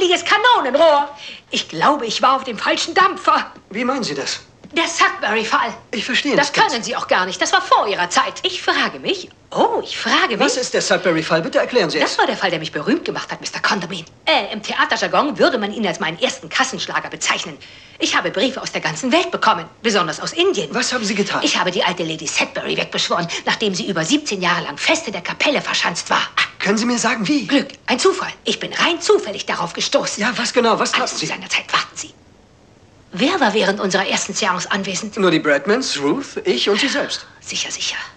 heiliges Kanonenrohr! Ich glaube, ich war auf dem falschen Dampfer. Wie meinen Sie das? Der Sudbury-Fall. Ich verstehe das nicht. Das können Sie auch gar nicht. Das war vor Ihrer Zeit. Ich frage mich... Was ist der Sudbury-Fall? Bitte erklären Sie es. Das war der Fall, der mich berühmt gemacht hat, Mr. Condamine. Im Theaterjargon würde man ihn als meinen ersten Kassenschlager bezeichnen. Ich habe Briefe aus der ganzen Welt bekommen, besonders aus Indien. Was haben Sie getan? Ich habe die alte Lady Sudbury wegbeschworen, nachdem sie über 17 Jahre lang fest in der Kapelle verschanzt war. Können Sie mir sagen, wie? Glück, ein Zufall. Ich bin rein zufällig darauf gestoßen. Ja, was genau? Was taten Alles Sie? zu seiner Zeit. Warten Sie. Wer war während unserer ersten Seance anwesend? Nur die Bradmans, Ruth, ich und Sie selbst. Sicher, sicher.